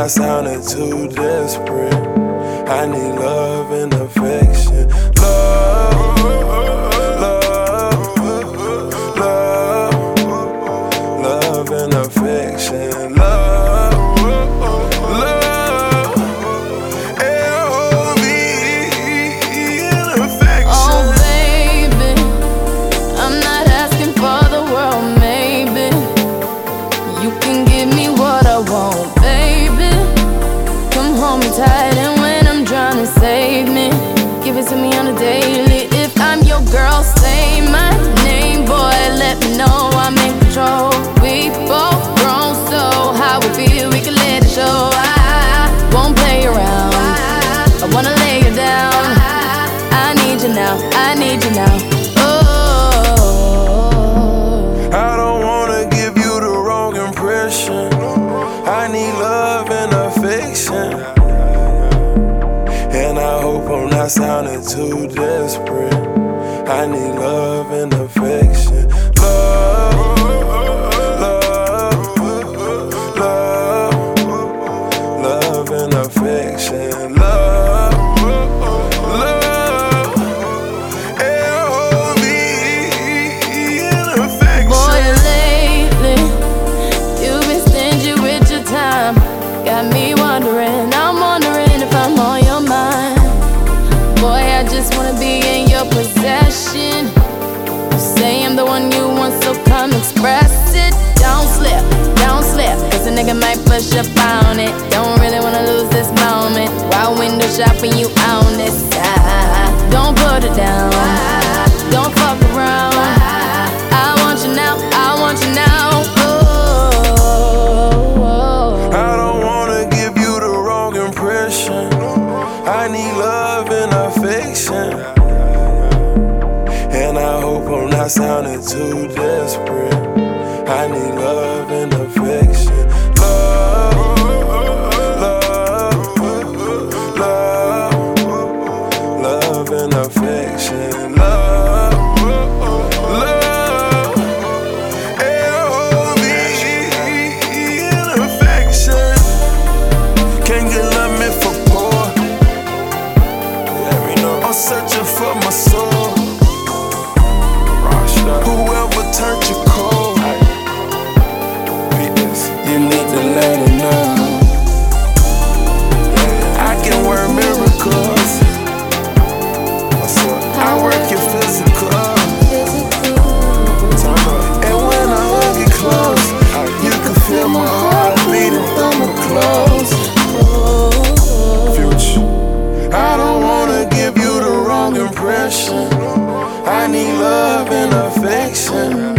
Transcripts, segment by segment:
not sounding too desperate. I need love and affection. Love, love, love, love and affection. Love, love, L-O-V and affection. Oh baby, I'm not asking for the world, maybe. You can give me what I want, baby. Come hold me tight and when I'm drowning, save me. Give it to me on a daily. If I'm your girl, say my name, boy, let me know I'm in control. We both grown, so how we feel, we can let it show. I won't play around, I wanna lay you down. I need you now, I need you now. Oh, I don't wanna give you the wrong impression. I need love and affection. And I hope I'm not sounding too desperate. I need love and affection. Love, love, love, love and affection. Love, love, L-O-V and affection. boy, lately you've been stingy with your time. Got me wondering, I'm wondering if I'm on your mind. Boy, I just wanna be in your possession. You say I'm the one you want, so come express it. Don't slip, cause a nigga might push up on it. Don't really wanna lose this moment while window shopping, you own this side. Don't put it down, don't fuck around. I want you now, I want you now. Oh, I don't wanna give you the wrong impression. I need love and affection. And I hope I'm not sounding too desperate. I need love and affection. Love, love, love, love and affection. Love, love, L-O-V and affection. Can't get love me for poor. Let me know. I'm searching for my soul. Whoever turned you cold, you need to let it know. I can work miracles. I work your physical. And when I hug you close, you can feel my heart beating through my clothes. Future, I don't wanna give you the wrong impression. I need love and affection.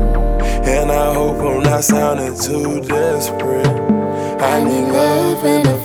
And I hope I'm not sounding too desperate. I need love and affection.